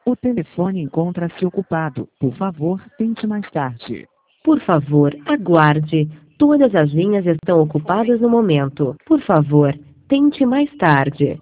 O telefone encontra-se ocupado. Por favor, tente mais tarde. Por favor, aguarde. Todas as linhas estão ocupadas no momento. Por favor, tente mais tarde.